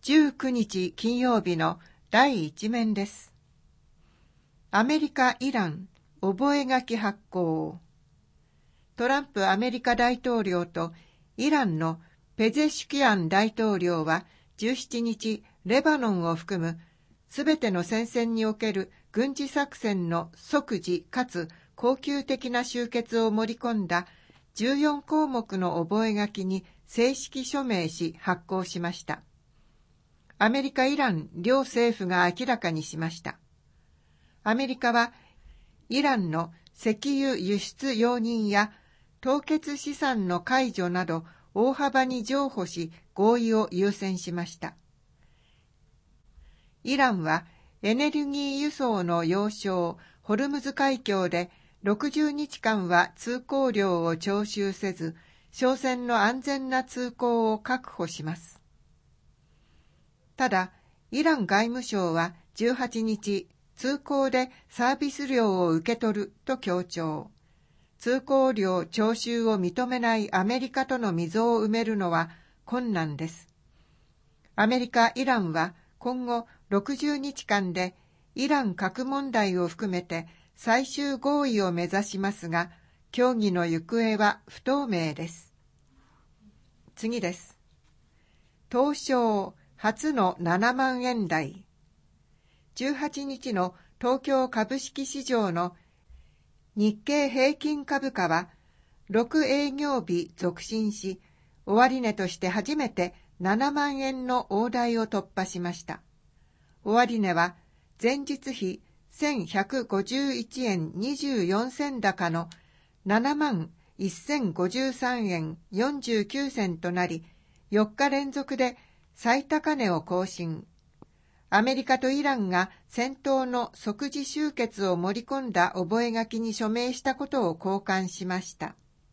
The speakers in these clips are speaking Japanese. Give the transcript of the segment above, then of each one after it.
19日金曜日の第一面です。アメリカ・イラン覚書発行。トランプアメリカ大統領とイランのペゼシュキアン大統領は17日、レバノンを含むすべての戦線における軍事作戦の即時かつ恒久的な終結を盛り込んだ14項目の覚書に正式署名し発行しました。アメリカ・イラン両政府が明らかにしました。アメリカはイランの石油輸出容認や凍結資産の解除など大幅に譲歩し合意を優先しました。イランはエネルギー輸送の要衝ホルムズ海峡で60日間は通行料を徴収せず、商船の安全な通行を確保します。ただ、イラン外務省は18日、通行でサービス料を受け取ると強調。通行料徴収を認めないアメリカとの溝を埋めるのは困難です。アメリカ・イランは今後60日間でイラン核問題を含めて最終合意を目指しますが、協議の行方は不透明です。次です。東証初の7万円台。18日の東京株式市場の日経平均株価は6営業日続伸し、終値として初めて7万円の大台を突破しました。終値は前日比1151円24銭高の7万1053円49銭となり、4日連続で最高値を更新。アメリカとイランが戦闘の即時終結を盛り込んだ覚書に署名したことを好感しました。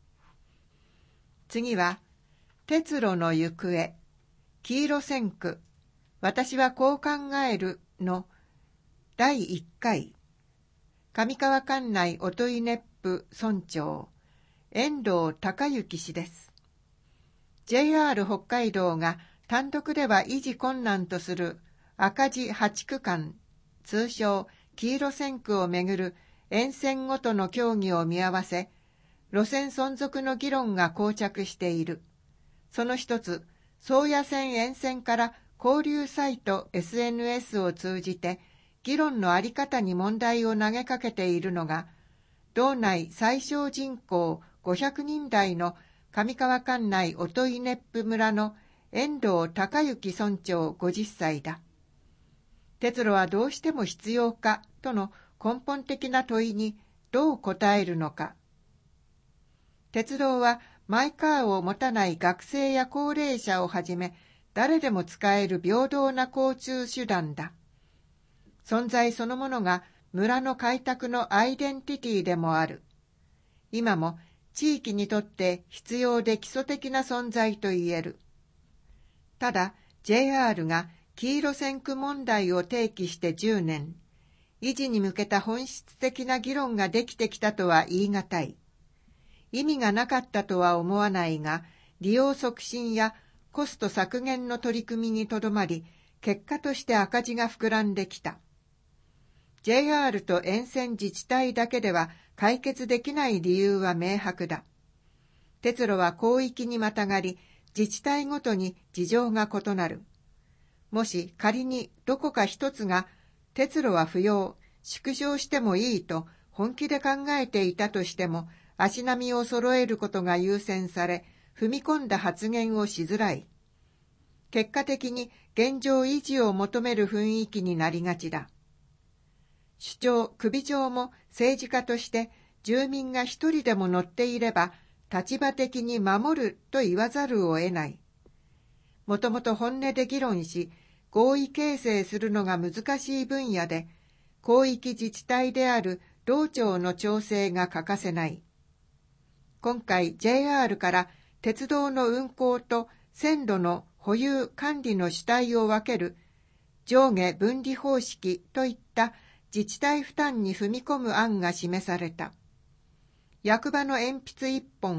次は、鉄路の行方、黄色線区、私はこう考えるの第1回、上川管内音威熱府村長、遠藤孝之氏です。JR 北海道が単独では維持困難とする赤字8区間、通称黄色線区をめぐる沿線ごとの協議を見合わせ、路線存続の議論が膠着している。その一つ、宗谷線沿線から交流サイト SNS を通じて、議論のあり方に問題を投げかけているのが、道内最小人口500人台の上川管内音威熱府村の遠藤孝之村長50歳だ。鉄路はどうしても必要かとの根本的な問いにどう答えるのか。鉄道はマイカーを持たない学生や高齢者をはじめ誰でも使える平等な交通手段だ。存在そのものが村の開拓のアイデンティティでもある。今も地域にとって必要で基礎的な存在と言える。ただ JR が黄色線区問題を提起して10年、維持に向けた本質的な議論ができてきたとは言い難い。意味がなかったとは思わないが、利用促進やコスト削減の取り組みにとどまり、結果として赤字が膨らんできた。JR と沿線自治体だけでは解決できない理由は明白だ。鉄路は広域にまたがり、自治体ごとに事情が異なる。もし仮にどこか一つが鉄路は不要、縮小してもいいと本気で考えていたとしても、足並みを揃えることが優先され、踏み込んだ発言をしづらい。結果的に現状維持を求める雰囲気になりがちだ。首長、首長も政治家として住民が一人でも乗っていれば立場的に守ると言わざるを得ない。もともと本音で議論し合意形成するのが難しい分野で広域自治体である道庁の調整が欠かせない。今回 JR から鉄道の運行と線路の保有管理の主体を分ける上下分離方式といった自治体負担に踏み込む案が示された。役場の鉛筆一本、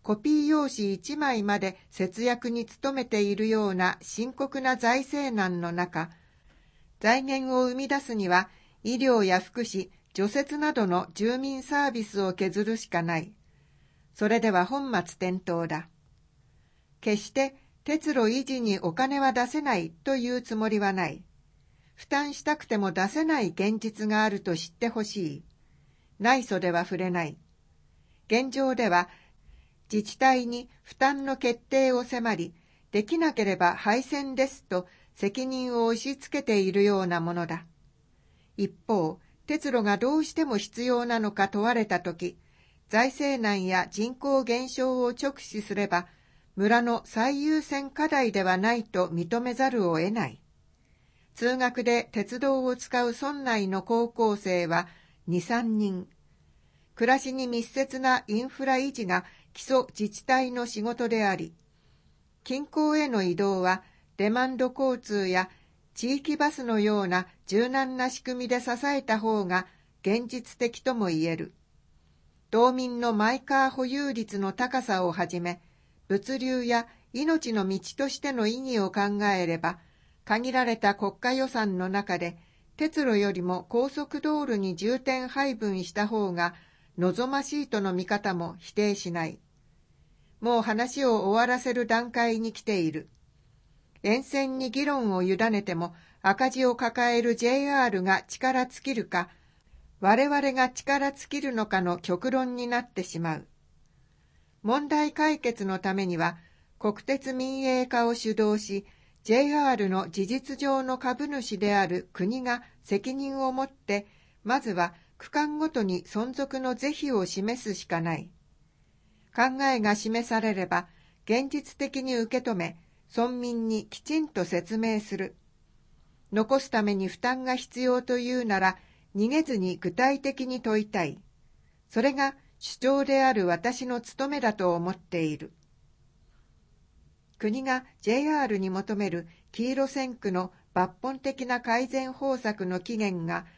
コピー用紙1枚まで節約に努めているような深刻な財政難の中、財源を生み出すには医療や福祉、除雪などの住民サービスを削るしかない。それでは本末転倒だ。決して鉄路維持にお金は出せないというつもりはない。負担したくても出せない現実があると知ってほしい。ない袖は触れない。現状では自治体に負担の決定を迫り、できなければ廃線ですと責任を押し付けているようなものだ。一方、鉄路がどうしても必要なのか問われたとき、財政難や人口減少を直視すれば、村の最優先課題ではないと認めざるを得ない。通学で鉄道を使う村内の高校生は2、3人。暮らしに密接なインフラ維持が基礎自治体の仕事であり、近郊への移動はデマンド交通や地域バスのような柔軟な仕組みで支えた方が現実的とも言える。道民のマイカー保有率の高さをはじめ、物流や命の道としての意義を考えれば、限られた国家予算の中で、鉄路よりも高速道路に重点配分した方が望ましいとの見方も否定しない。もう話を終わらせる段階に来ている。沿線に議論を委ねても赤字を抱える JR が力尽きるか、我々が力尽きるのかの極論になってしまう。問題解決のためには、国鉄民営化を主導し、JR の事実上の株主である国が責任を持って、まずは区間ごとに存続の是非を示すしかない。考えが示されれば、現実的に受け止め、村民にきちんと説明する。残すために負担が必要というなら、逃げずに具体的に問いたい。それが主張である私の務めだと思っている。国が JR に求める黄色線区の抜本的な改善方策の期限が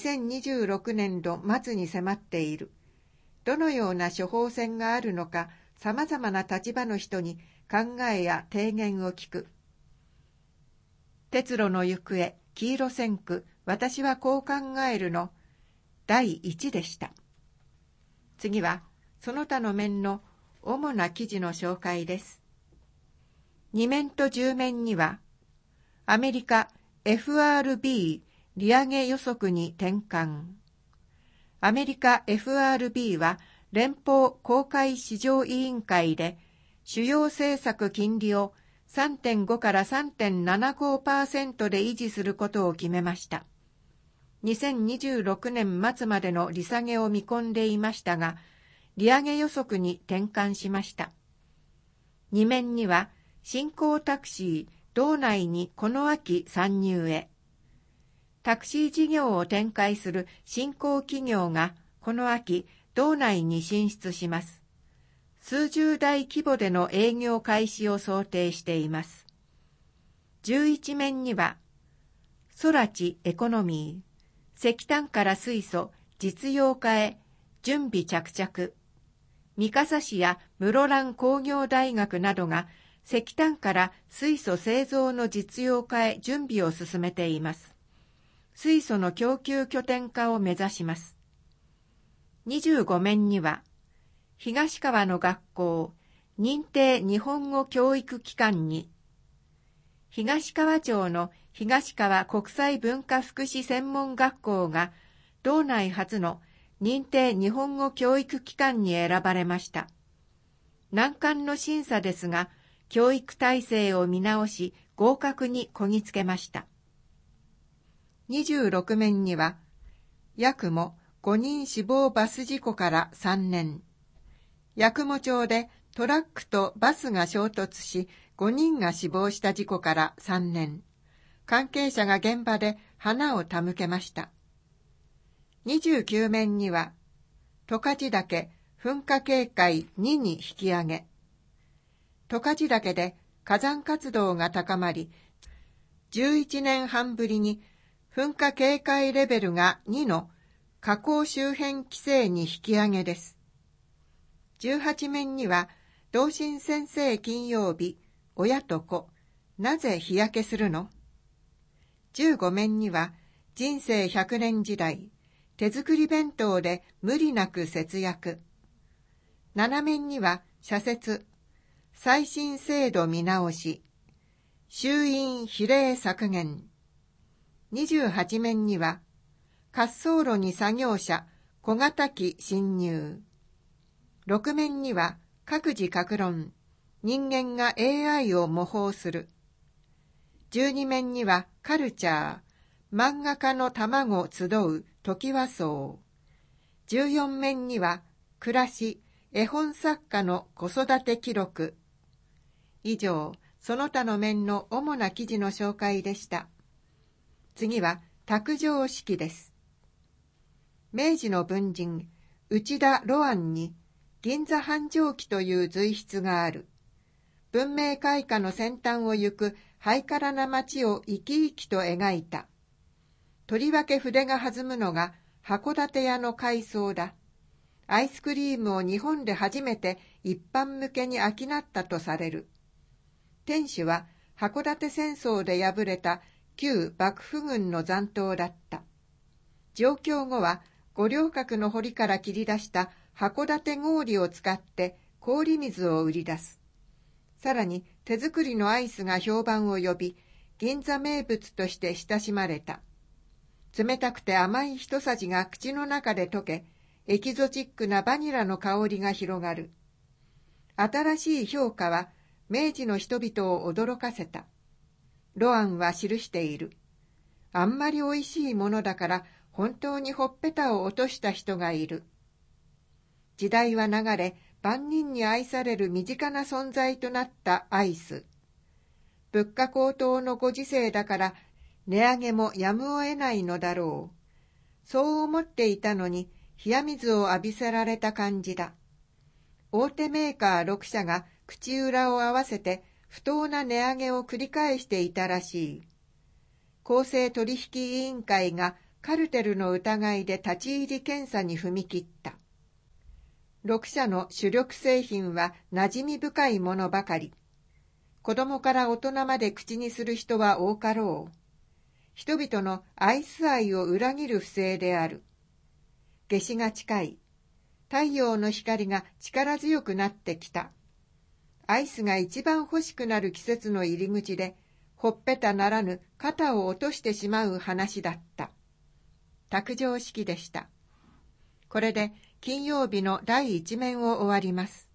2026年度末に迫っている。どのような処方箋があるのか、さまざまな立場の人に考えや提言を聞く。鉄路の行方、黄色線区、私はこう考えるの第1でした。次は、その他の面の主な記事の紹介です。2面と10面には、アメリカ FRB 利上げ予測に転換。アメリカ FRB は連邦公開市場委員会で主要政策金利を 3.5 から 3.75% で維持することを決めました。2026年末までの利下げを見込んでいましたが、利上げ予測に転換しました。2面には、新興タクシー、道内にこの秋参入へ。タクシー事業を展開する新興企業がこの秋、道内に進出します。数十台規模での営業開始を想定しています。11面には、空知エコノミー、石炭から水素、実用化へ、準備着々。三笠市や室蘭工業大学などが石炭から水素製造の実用化へ準備を進めています。水素の供給拠点化を目指します。25面には、東川の学校、認定日本語教育機関に、東川町の東川国際文化福祉専門学校が、道内初の認定日本語教育機関に選ばれました。難関の審査ですが、教育体制を見直し、合格にこぎつけました。26面には、八雲5人死亡バス事故から3年。八雲町でトラックとバスが衝突し、5人が死亡した事故から3年。関係者が現場で花を手向けました。29面には、十勝岳噴火警戒2に引き上げ。十勝岳で火山活動が高まり、11年半ぶりに噴火警戒レベルが2の火口周辺規制に引き上げです。18面には、 同心先生金曜日、親と子、なぜ日焼けするの？15面には、人生100年時代、手作り弁当で無理なく節約。7面には、社説、最新制度見直し、衆院比例削減。28面には、滑走路に作業車、小型機侵入。6面には、各自各論、人間が AI を模倣する。12面には、カルチャー、漫画家の卵集うトキワ荘。14面には、暮らし、絵本作家の子育て記録。以上、その他の面の主な記事の紹介でした。次は、卓上式です。明治の文人、内田露庵に、銀座繁盛記という随筆がある。文明開化の先端を行くハイカラな街を生き生きと描いた。とりわけ筆が弾むのが函館屋の改装だ。アイスクリームを日本で初めて一般向けに商ったとされる。店主は函館戦争で敗れた旧幕府軍の残党だった。上京後は五稜郭の堀から切り出した函館氷を使って氷水を売り出す。さらに手作りのアイスが評判を呼び、銀座名物として親しまれた。冷たくて甘い一さじが口の中で溶け、エキゾチックなバニラの香りが広がる。新しい評価は明治の人々を驚かせた。露庵は記している。あんまりおいしいものだから本当にほっぺたを落とした人がいる。時代は流れ、万人に愛される身近な存在となったアイス。物価高騰のご時世だから値上げもやむを得ないのだろう。そう思っていたのに冷や水を浴びせられた感じだ。大手メーカー6社が口裏を合わせて不当な値上げを繰り返していたらしい。公正取引委員会がカルテルの疑いで立ち入り検査に踏み切った。6社の主力製品は馴染み深いものばかり。子供から大人まで口にする人は多かろう。人々のアイス愛を裏切る不正である。夏至が近い。太陽の光が力強くなってきた。アイスが一番欲しくなる季節の入り口で、ほっぺたならぬ肩を落としてしまう話だった。卓上式でした。これで金曜日の第一面を終わります。